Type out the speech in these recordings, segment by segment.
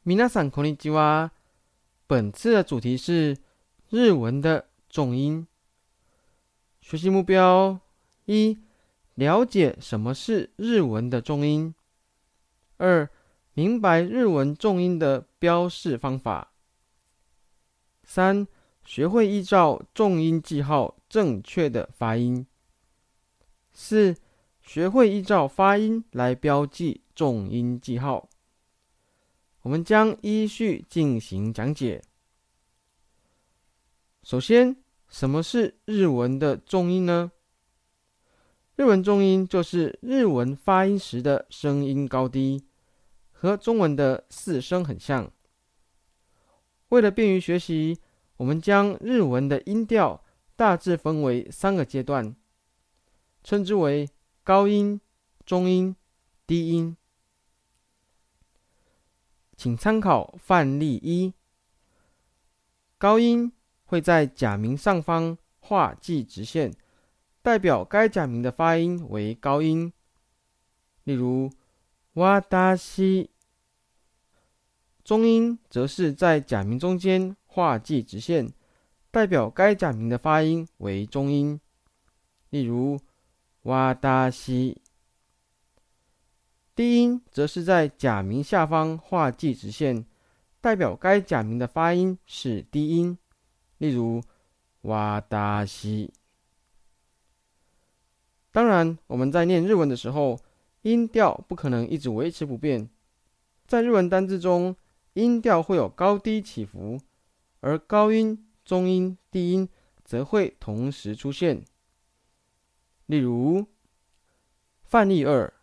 皆さんこんにちは。本次的主题是日文的重音。学习目标：一、了解什么是日文的重音；二、明白日文重音的标示方法；三、学会依照重音记号正确的发音；四、学会依照发音来标记重音记号。我们将依序进行讲解。首先，什么是日文的重音呢？日文重音就是日文发音时的声音高低，和中文的四声很像。为了便于学习，我们将日文的音调大致分为3个阶段，称之为高音、中音、低音。请参考范例1。高音会在假名上方画记直线，代表该假名的发音为高音。例如私。中音则是在假名中间画记直线，代表该假名的发音为中音。例如私。低音则是在假名下方画记直线，代表该假名的发音是低音。例如私。当然，我们在念日文的时候，音调不可能一直维持不变。在日文单字中，音调会有高低起伏，而高音、中音、低音则会同时出现。例如范例2。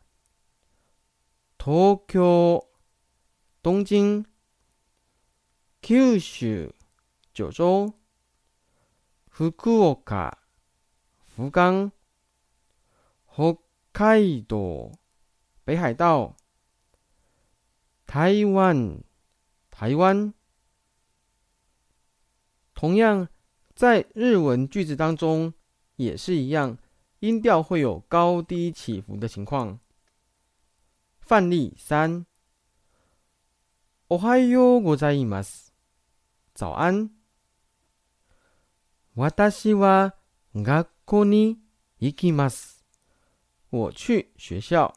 東京、东京、九州、九州、福岡、福冈、北海道、北海道、台湾、台湾。同样，在日文句子当中也是一样，音调会有高低起伏的情况。范例3。おはようございます。早安。私は学校に行きます。我去学校。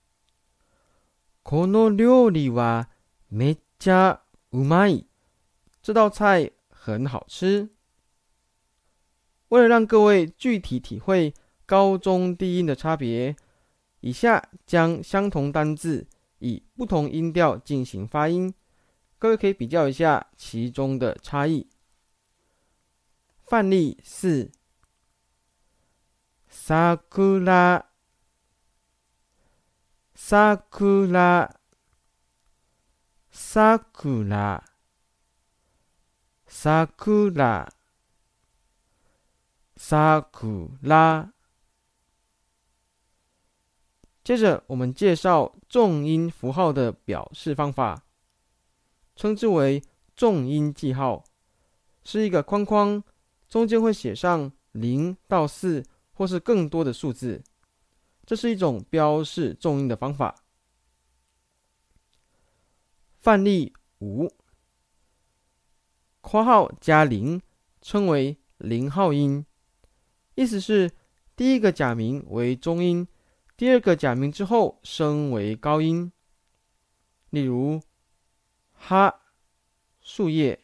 この料理はめっちゃうまい。这道菜很好吃。为了让各位具体体会高中低音的差别，以下将相同单字以不同音调进行发音，各位可以比较一下其中的差异。范例4。桜、桜、桜、桜、桜。接着，我们介绍重音符号的表示方法，称之为重音记号，是一个框框，中间会写上0到4或是更多的数字，这是一种标示重音的方法。范例5。括号加0称为0号音，意思是第一个假名为中音，第二个假名之后升为高音。例如哈、树叶、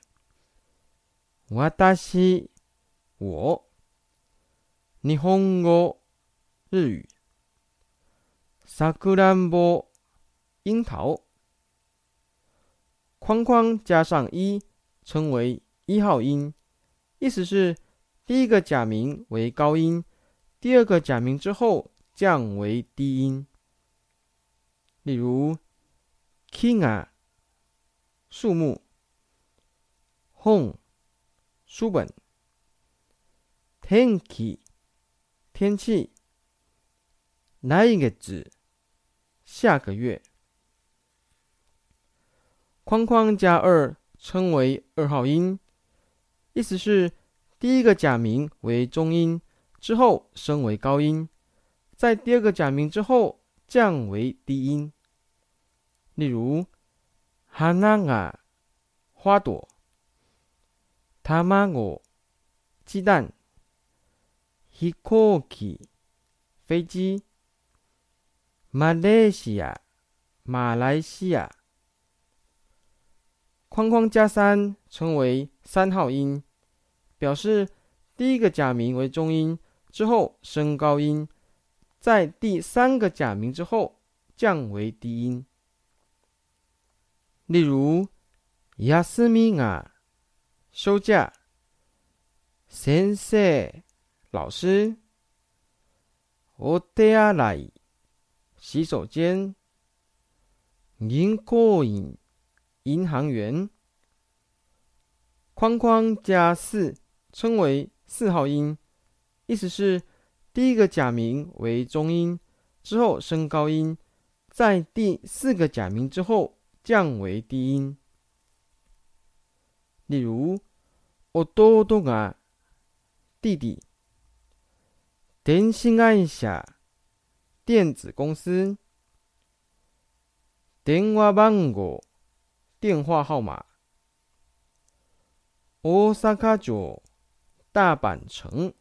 私、我、日本語、日语、さくらんぼ、樱桃。框框加上1称为1号音，意思是第一个假名为高音，第二个假名之后降为低音。例如木が、树木、本、书本、天気、天气、来月、下个月。框框加2称为2号音，意思是第一个假名为中音，之后升为高音，在第二个假名之后降为低音。例如花が花朵、卵鸡蛋、飛行機飞机、马来西亚马来西亚。框框加3称为3号音，表示第一个假名为中音，之后升高音，在第3个假名之后降为低音。例如休みが休假、先生老师、お手洗い洗手间、銀行員银行员。框框加4称为4号音，意思是第一个假名为中音，之后升高音，在第4个假名之后降为低音。例如弟が弟弟、電子会社电子公司、電話番号电话号码、大阪城大阪城。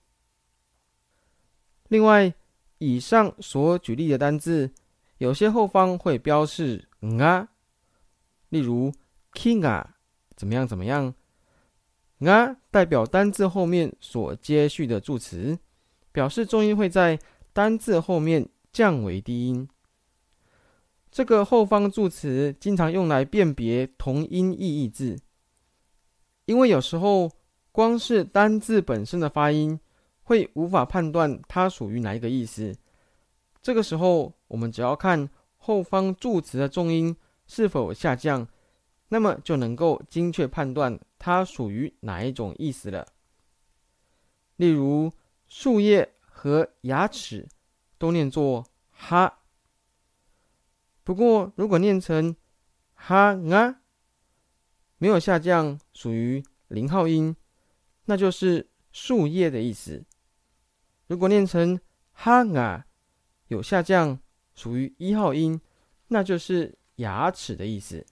另外，以上所举例的单字，有些后方会标示啊，例如木が怎么样怎么样，啊代表单字后面所接续的助词，表示重音会在单字后面降为低音。这个后方助词经常用来辨别同音异义字，因为有时候光是单字本身的发音会无法判断它属于哪一个意思。这个时候我们只要看后方助词的重音是否下降，那么就能够精确判断它属于哪一种意思了。例如树叶和牙齿都念作哈，不过如果念成哈啊，没有下降，属于0号音，那就是树叶的意思。如果念成哈啊，有下降，属于1号音，那就是牙齿的意思。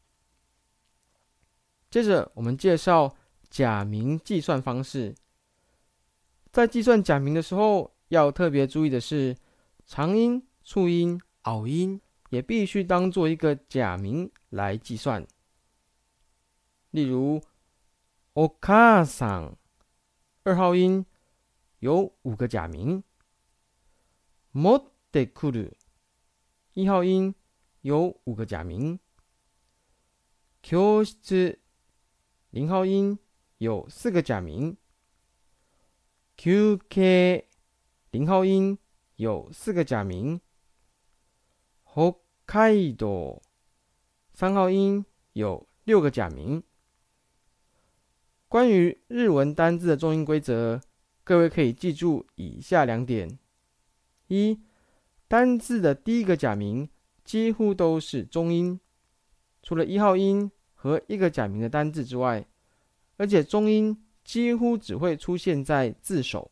接着我们介绍假名计算方式。在计算假名的时候，要特别注意的是，长音、促音、拗音也必须当做一个假名来计算。例如お母さん2号音有5个假名，持ってくる1号音有5个假名，教室0号音有4个假名，休憩0号音有4个假名，北海道3号音有6个假名。关于日文单字的重音规则，各位可以记住以下2点：一、单字的第一个假名几乎都是中音，除了1号音和1个假名的单字之外，而且中音几乎只会出现在字首。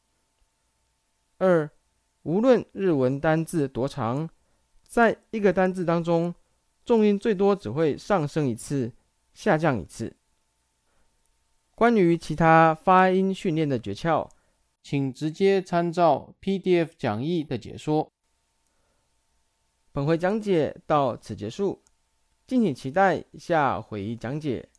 二、无论日文单字多长，在一个单字当中，重音最多只会上升1次，下降1次。关于其他发音训练的诀窍，请直接参照 PDF 讲义的解说。本回讲解到此结束，敬请期待下回讲解。